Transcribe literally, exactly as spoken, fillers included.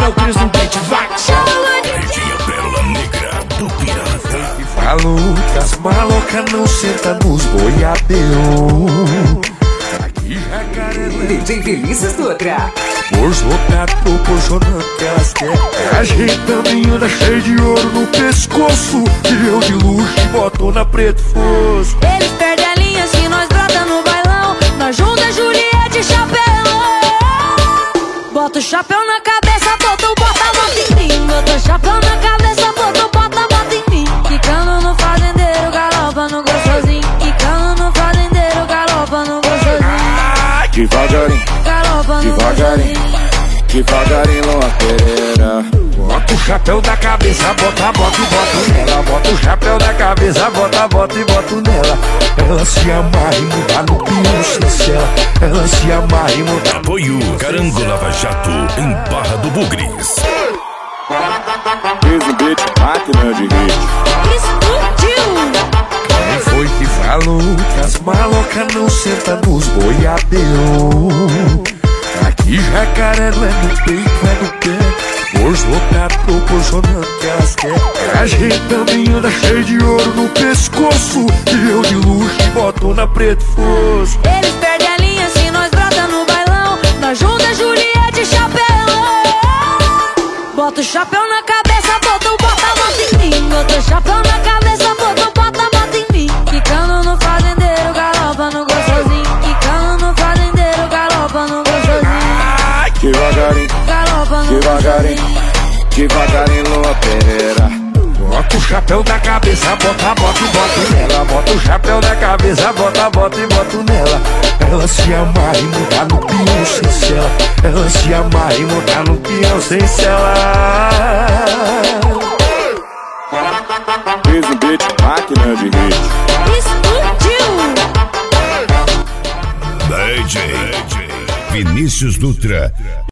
Léo Cris no beat, vai! Verdinha pérola negra do pirata. Falou que as malocas não sentam nos boiadeiro. Aqui Jacaré D J Vinícius Dutra. Forçou tá proporcionando que elas querem. Ajeitando menina cheia de ouro no pescoço. E eu de luxo e botona preto fosco. Eles perdem a linha se nós brota no bailão. Nós junta Juliette e chapéu. Bota o chapéu na cabeça, bota o bota, bota em mim. Bota o chapéu na cabeça, bota o bota, bota em mim. Quicando no fazendeiro, galopa no gostosinho. Quicando no fazendeiro, galopa no gostosinho. Devagarinho, Galopa no devagarinho, gostosinho. devagarinho, Lua Pereira. Bota o chapéu da cabeça, bota, bota e bota nela. Bota o chapéu da cabeça, bota, bota e bota nela. Ela se amarra e muda no pião sem cela. Ela se amarra e muda. Apoio Carango Lava Jato em Barra do Bugres. Fez um beat, máquina de hit. Explodiu! Quem foi que falou que as malocas não sentam nos boiadeiros? Aqui Jacaré não é no peito, é no pé. Força tá proporcionando que elas querem. Ajeitando menina cheia de ouro no pescoço. E eu de luxo e botona preto fosco. Eles perdem a linha se nós brota no bailão. Nós junta Juliette e chapéu. Bota o chapéu na cabeça, bota o bota, bota em mim. Bota o chapéu na cabeça, bota o bota, bota em mim. Quicando no fazendeiro, galopa no gostosinho. Quicando no fazendeiro, galopa no gostosinho. Devagarinho, Galopa no devagarinho, gostosinho. devagarinho, Lua Pereira. Bota o chapéu da cabeça, bota, bota e bota nela. Bota o chapéu da cabeça, bota, bota e bota nela. Ela se amarra e muda no pião sem cela. Ela se amarra e muda no pião sem cela. Fez um beat, máquina de hit. Explodiu! D J Vinícius Dutra.